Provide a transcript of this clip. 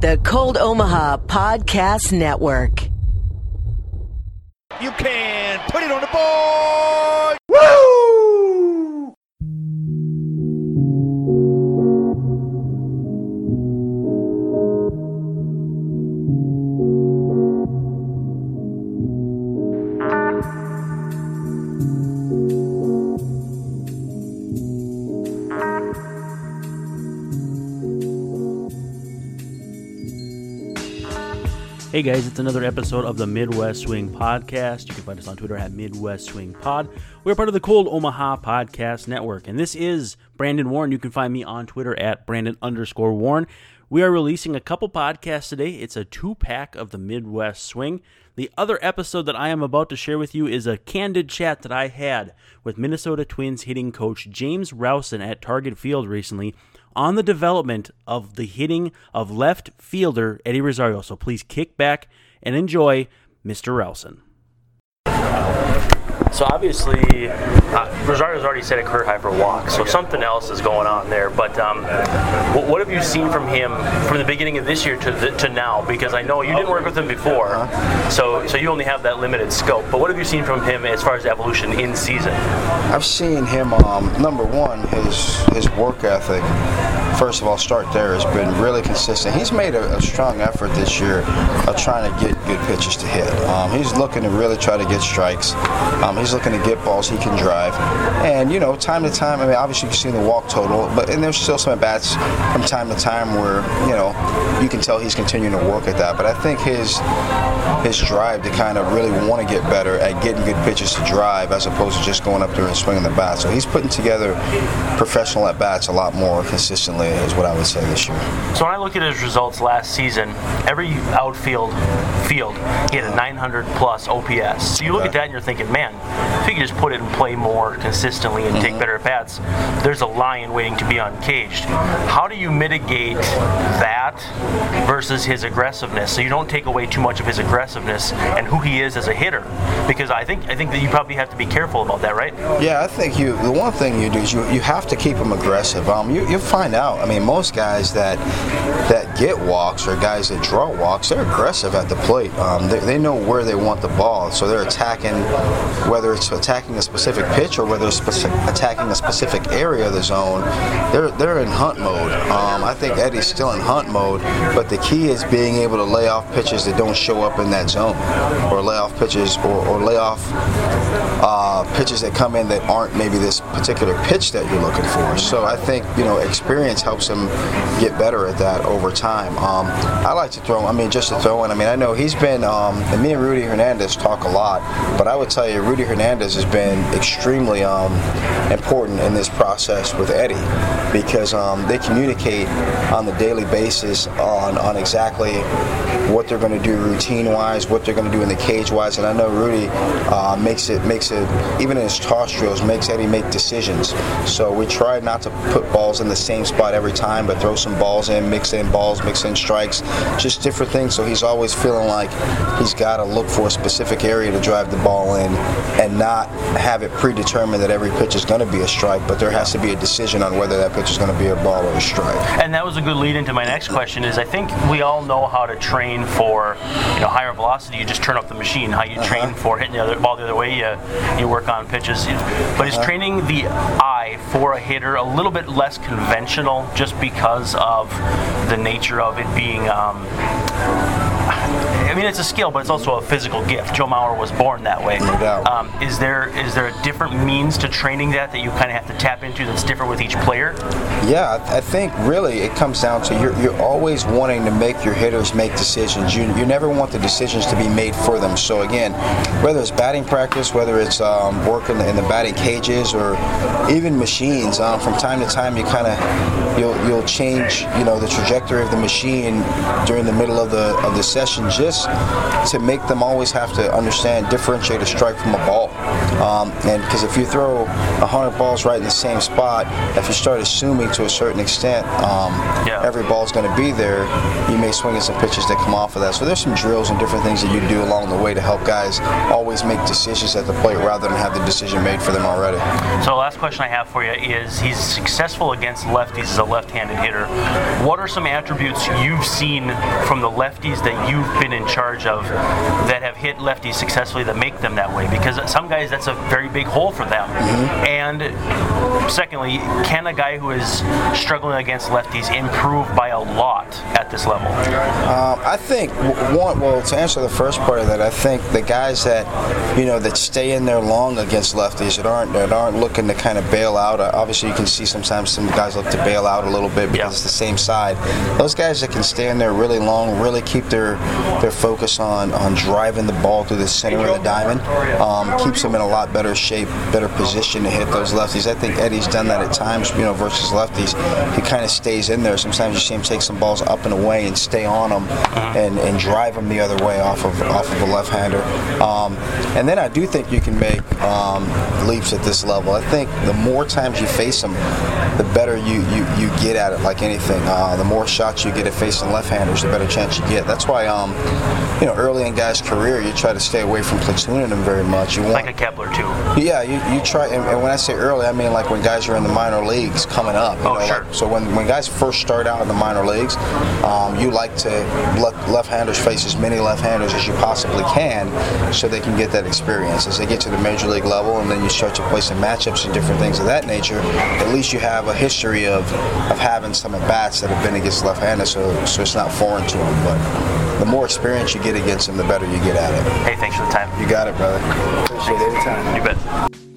The Cold Omaha Podcast Network. You can put it on the board. Woo! Hey guys, it's another episode of the Midwest Swing Podcast. You can find us on Twitter at Midwest Swing Pod. We're part of the Cold Omaha Podcast Network, and this is Brandon Warren. You can find me on Twitter at Brandon_Warren. We are releasing a couple podcasts today. It's a 2-pack of the Midwest Swing. The other episode that I am about to share with you is a candid chat that I had with Minnesota Twins hitting coach James Rowson at Target Field recently on the development of the hitting of left fielder Eddie Rosario. So please kick back and enjoy Mr. Rowson. So obviously, Rosario's already set a career high for walks, so something else is going on there. But what have you seen from him from the beginning of this year to now? Because I know you didn't work with him before, so you only have that limited scope. But what have you seen from him as far as evolution in season? I've seen him, number one, his work ethic. First of all, start there, has been really consistent. He's made a strong effort this year of trying to get good pitches to hit. He's looking to really try to get strikes. He's looking to get balls he can drive. And, you know, time to time, I mean, obviously you've seen the walk total, and there's still some at-bats from time to time where, you know, you can tell he's continuing to work at that. But I think his drive to kind of really want to get better at getting good pitches to drive as opposed to just going up there and swinging the bat. So he's putting together professional at-bats a lot more consistently is what I would say this year. So when I look at his results last season, every outfield field, he had a 900-plus OPS. So you look at that and you're thinking, man, if he could just put it and play more consistently and take better at-bats, there's a lion waiting to be uncaged. How do you mitigate that versus his aggressiveness so you don't take away too much of his aggressiveness and who he is as a hitter? Because I think that you probably have to be careful about that, right? Yeah, I think the one thing you do is you have to keep him aggressive. You'll find out. I mean, most guys that get walks or guys that draw walks, they're aggressive at the plate. They know where they want the ball, so they're attacking, whether it's attacking a specific pitch or whether it's attacking a specific area of the zone. They're in hunt mode. I think Eddie's still in hunt mode, but the key is being able to lay off pitches that don't show up in that zone, or lay off pitches or lay off pitches that come in that aren't maybe this particular pitch that you're looking for. So I think, you know, experience helps him get better at that over time. I like to throw, just to throw in, I know he's been, and me and Rudy Hernandez talk a lot, but I would tell you Rudy Hernandez has been extremely important in this process with Eddie, because they communicate on the daily basis on exactly what they're going to do routine-wise, what they're going to do in the cage-wise, and I know Rudy makes it, even in his toss drills, makes Eddie make decisions. So we try not to put balls in the same spot every time, but throw some balls in, mix in balls, mix in strikes, just different things, so he's always feeling like he's got to look for a specific area to drive the ball in and not have it predetermined that every pitch is going to be a strike, but there has to be a decision on whether that pitch is going to be a ball or a strike. And that was a good lead into my next question is I think we all know how to train for, you know, higher velocity. You just turn up the machine. How you train for hitting the other ball the other way, you work on pitches. But is training the eye for a hitter a little bit less conventional just because of the nature of it being it's a skill, but it's also a physical gift. Joe Mauer was born that way. No doubt. Is there a different means to training that you kind of have to tap into that's different with each player? Yeah, I think really it comes down to you're always wanting to make your hitters make decisions. You never want the decisions to be made for them. So again, whether it's batting practice, whether it's working in the batting cages, or even machines, from time to time you'll change the trajectory of the machine during the middle of the session position just to make them always have to understand, differentiate a strike from a ball. And because if you throw 100 balls right in the same spot, if you start assuming to a certain extent every ball's going to be there, you may swing at some pitches that come off of that. So there's some drills and different things that you do along the way to help guys always make decisions at the plate rather than have the decision made for them already. So last question I have for you is, he's successful against lefties as a left-handed hitter. What are some attributes you've seen from the lefties that you've been in charge of that have hit lefties successfully that make them that way? Because some guys, that's a very big hole for them. And secondly, can a guy who is struggling against lefties improve by a lot at this level? I think to answer the first part of that, I think the guys that that stay in there long against lefties that aren't looking to kind of bail out. Obviously, you can see sometimes some guys look to bail out a little bit because it's the same side. Those guys that can stay in there really long, really keep their focus on driving the ball through the center of the diamond, keeps them in a lot better shape, better position to hit those lefties. I think Eddie's done that at times, versus lefties. He kind of stays in there. Sometimes you see him take some balls up and away and stay on them and drive them the other way off of a left-hander. And then I do think you can make leaps at this level. I think the more times you face them, the better you get at it, like anything. The more shots you get at facing left-handers, the better chance you get. That's why, early in guys' career, you try to stay away from platooning them very much. Like a Kepler, too. Yeah, you try, and when I say early, I mean like when guys are in the minor leagues coming up. Sure. So when guys first start out in the minor leagues, you like to let left-handers face as many left-handers as you possibly can so they can get that experience. As they get to the major league level and then you start to play some matchups and different things of that nature, at least you have a history of having some at-bats that have been against left-handers, so it's not foreign to them. But the more experience you get against them, the better you get at it. Hey, thanks for the time. You got it, brother. Appreciate it anytime. You bet.